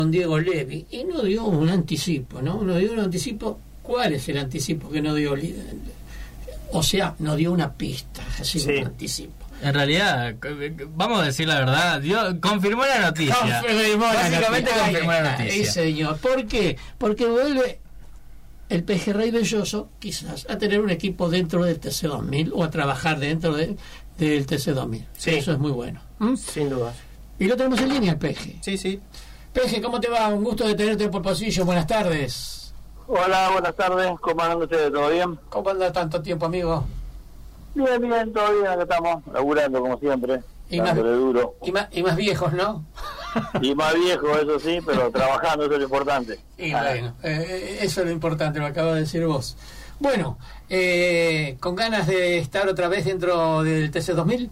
con Diego Levi y no dio un anticipo, ¿no? No dio un anticipo. ¿Cuál es el anticipo que no dio? O sea, no dio una pista, así sí. Un anticipo. En realidad, vamos a decir la verdad, confirmó la noticia. Básicamente confirmó la noticia. Sí, señor. ¿Por qué? Porque vuelve el Pejerrey Belloso, quizás, a tener un equipo dentro del TC2000 o a trabajar dentro del TC2000. Sí. Eso es muy bueno. Sin duda. Y lo tenemos en línea, el Peje. Sí. Peje, ¿cómo te va? Un gusto de tenerte por Pasillo. Buenas tardes. Hola, buenas tardes. ¿Cómo andan ustedes? ¿Todo bien? ¿Cómo anda tanto tiempo, amigo? Bien, todo bien. Acá estamos laburando, como siempre. Duro. Y más viejos, ¿no? Y más viejos, eso sí, pero trabajando, eso es lo importante. Y bueno, eso es lo importante, lo acabas de decir vos. Bueno, ¿con ganas de estar otra vez dentro del TC2000?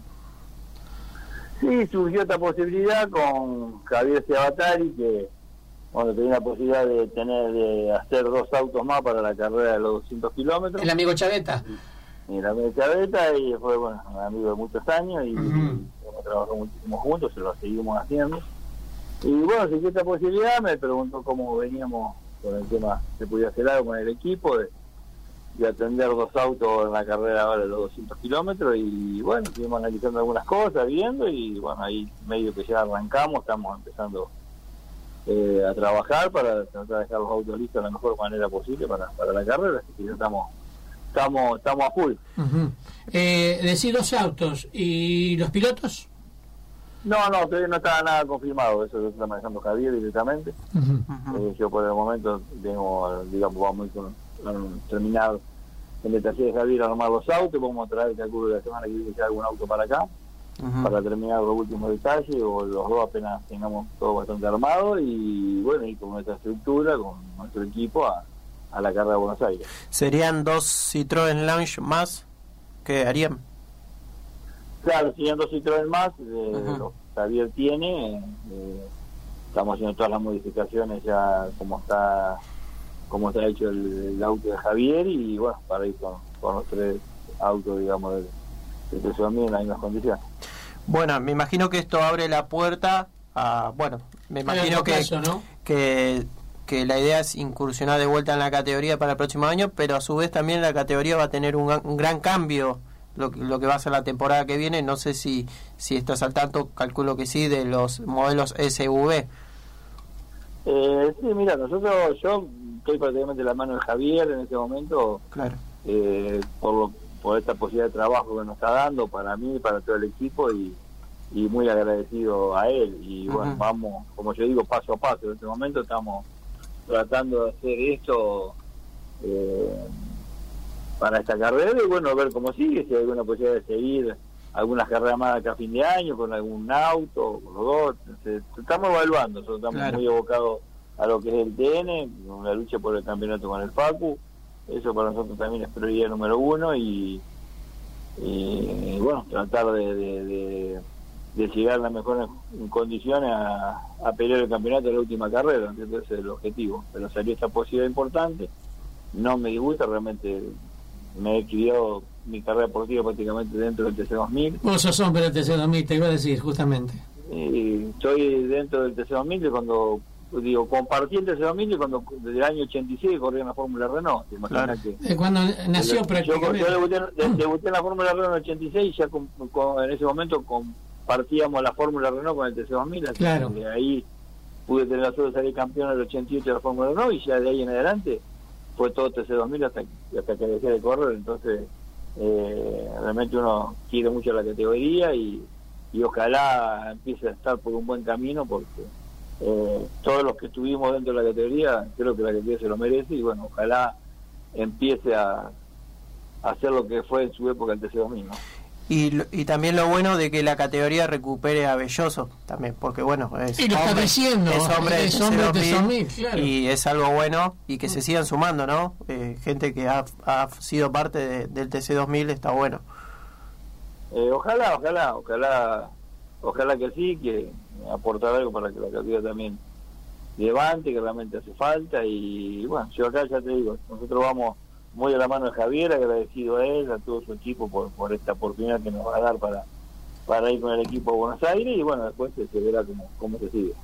Sí, surgió esta posibilidad con Javier Ciabatari, que tenía la posibilidad de hacer 2 autos más para la carrera de los 200 kilómetros. ¿El amigo Chaveta? Y el amigo Chaveta, y fue, un amigo de muchos años, y hemos trabajado muchísimo juntos, se lo seguimos haciendo. Y bueno, surgió esta posibilidad, me preguntó cómo veníamos con el tema, se podía hacer algo con el equipo, de atender 2 autos en la carrera ahora de los 200 kilómetros, y bueno, estuvimos analizando algunas cosas, viendo, y bueno, ahí medio que ya arrancamos, estamos empezando a trabajar para tratar de dejar los autos listos de la mejor manera posible para la carrera, así que ya estamos a full. Decir 2 autos, ¿y los pilotos? No, todavía no estaba nada confirmado, eso lo está manejando Javier directamente. Yo por el momento tengo, vamos a terminar en el taller de Javier a armar los autos, vamos a traer, calculo, la semana que viene ya algún auto para acá, para terminar los últimos detalles, o los 2 apenas tengamos todo bastante armado, y bueno, y con nuestra estructura, con nuestro equipo a la carrera de Buenos Aires. ¿Serían 2 Citroën Lounge más que harían? Claro, serían 2 Citroën más, lo que Javier tiene, estamos haciendo todas las modificaciones ya como está hecho el auto de Javier, y bueno, para ir con los 3 autos, digamos, del TC2000 en las mismas condiciones. Bueno, me imagino que esto abre la puerta a, me imagino que la idea es incursionar de vuelta en la categoría para el próximo año, pero a su vez también la categoría va a tener un gran cambio, lo que va a ser la temporada que viene. No sé si estás al tanto, calculo que sí, de los modelos SV. Sí, mira, yo estoy prácticamente en la mano de Javier en este momento, claro, por esta posibilidad de trabajo que nos está dando para mí, para todo el equipo, y muy agradecido a él. Y bueno, vamos, como yo digo, paso a paso. En este momento estamos tratando de hacer esto para esta carrera, y bueno, ver cómo sigue, si hay alguna posibilidad de seguir algunas carreras más acá a fin de año, con algún auto, con los 2. Estamos evaluando, nosotros estamos muy abocados a lo que es el TN, con la lucha por el campeonato con el Facu. Eso para nosotros también es prioridad número 1, y bueno, tratar de llegar en las mejores condiciones a pelear el campeonato de la última carrera. Entonces ese es el objetivo, pero salió esta posibilidad importante, no me disgusta, realmente me he criado mi carrera deportiva prácticamente dentro del TC2000. Vos sos hombre del TC2000, te iba a decir justamente. Estoy dentro del TC2000 de cuando compartí el TC2000 cuando desde el año 86 corría en la Fórmula Renault. ¿Te imaginas que cuando nació prácticamente? Yo debuté en la Fórmula Renault en el 86, ya en ese momento compartíamos la Fórmula Renault con el TC2000, claro. De ahí pude tener la suerte de salir campeón en el 88 de la Fórmula Renault, y ya de ahí en adelante fue todo TC2000 hasta que dejé de correr. Entonces realmente uno quiere mucho la categoría, y ojalá empiece a estar por un buen camino, porque todos los que estuvimos dentro de la categoría, creo que la categoría se lo merece, y bueno, ojalá empiece a hacer lo que fue en su época el TC2000, ¿no? Y también lo bueno de que la categoría recupere a Belloso también, porque bueno, es y lo hombre, está diciendo, es hombre de TC2000, claro. Y es algo bueno, y que se sigan sumando, ¿no? Gente que ha sido parte del TC2000, está bueno. Ojalá que sí, que aportar algo para que la categoría también levante, que realmente hace falta. Y bueno, yo acá ya te digo, nosotros vamos muy a la mano de Javier, agradecido a él, a todo su equipo por esta oportunidad que nos va a dar para ir con el equipo a Buenos Aires, y bueno, después se verá cómo se sigue.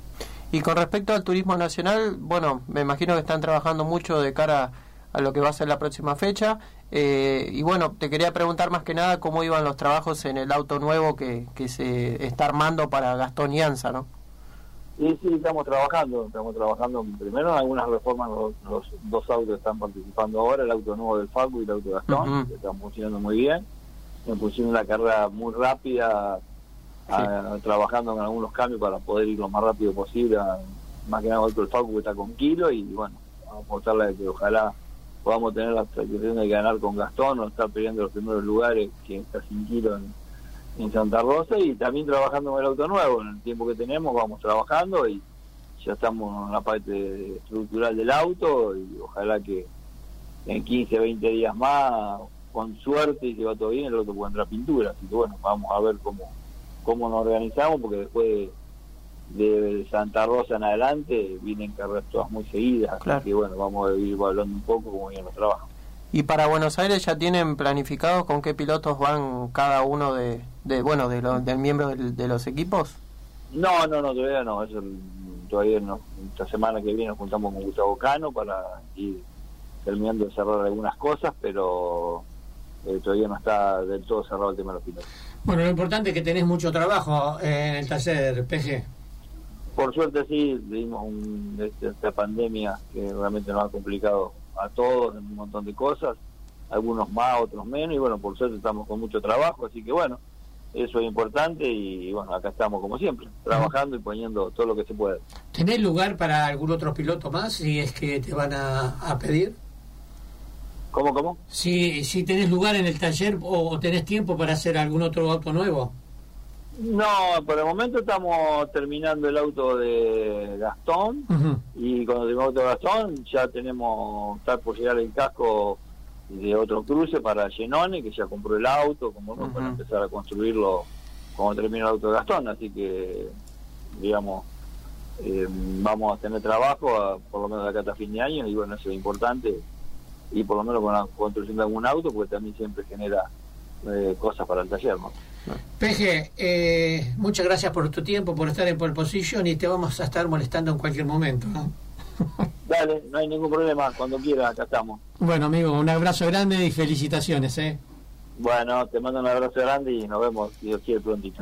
Y con respecto al turismo nacional, bueno, me imagino que están trabajando mucho de cara a lo que va a ser la próxima fecha. Y bueno, te quería preguntar más que nada cómo iban los trabajos en el auto nuevo que se está armando para Gastón y Ansa, ¿no? Sí, estamos trabajando primero en algunas reformas. Los dos autos están participando ahora, el auto nuevo del Facu y el auto de Gastón, que están funcionando muy bien. Me pusieron una carrera muy rápida, trabajando en algunos cambios para poder ir lo más rápido posible, más que nada el auto del Facu que está con Kilo, y bueno, vamos a apostarle a que ojalá podamos tener la satisfacción de ganar con Gastón, no estar peleando los primeros lugares, que está sin Kilo en Santa Rosa, y también trabajando con el auto nuevo. En el tiempo que tenemos vamos trabajando y ya estamos en la parte estructural del auto, y ojalá que en 15, 20 días más, con suerte y si va todo bien, el auto puede entrar a pintura. Así que bueno, vamos a ver cómo nos organizamos, porque después de Santa Rosa en adelante vienen carreras todas muy seguidas, claro. Así que bueno, vamos a ir hablando un poco cómo vienen los trabajos. ¿Y para Buenos Aires ya tienen planificados con qué pilotos van cada uno del miembro de los equipos? No, todavía no. Eso todavía no. Esta semana que viene nos juntamos con Gustavo Cano para ir terminando de cerrar algunas cosas, pero todavía no está del todo cerrado el tema de los pilotos. Bueno, lo importante es que tenés mucho trabajo en el taller, PG. Por suerte sí, vivimos esta pandemia que realmente nos ha complicado a todos en un montón de cosas, algunos más, otros menos, y bueno, por suerte estamos con mucho trabajo, así que bueno, eso es importante, y bueno, acá estamos como siempre, trabajando y poniendo todo lo que se puede. ¿Tenés lugar para algún otro piloto más si es que te van a pedir? ¿Cómo? Si tenés lugar en el taller o tenés tiempo para hacer algún otro auto nuevo. No, por el momento estamos terminando el auto de Gastón, y cuando terminamos el auto de Gastón ya está por llegar el casco de otro cruce para Genone, que ya compró el auto, para empezar a construirlo cuando termine el auto de Gastón. Así que, digamos, vamos a tener trabajo por lo menos de acá hasta fin de año, y bueno, eso es importante, y por lo menos con la construcción de algún auto, porque también siempre genera cosas para el taller, ¿no? PG, muchas gracias por tu tiempo, por estar en Pole Position, y te vamos a estar molestando en cualquier momento, ¿no? Dale, no hay ningún problema, cuando quieras, acá estamos. Bueno, amigo, un abrazo grande y felicitaciones, Bueno, te mando un abrazo grande y nos vemos, si Dios quiere, prontito.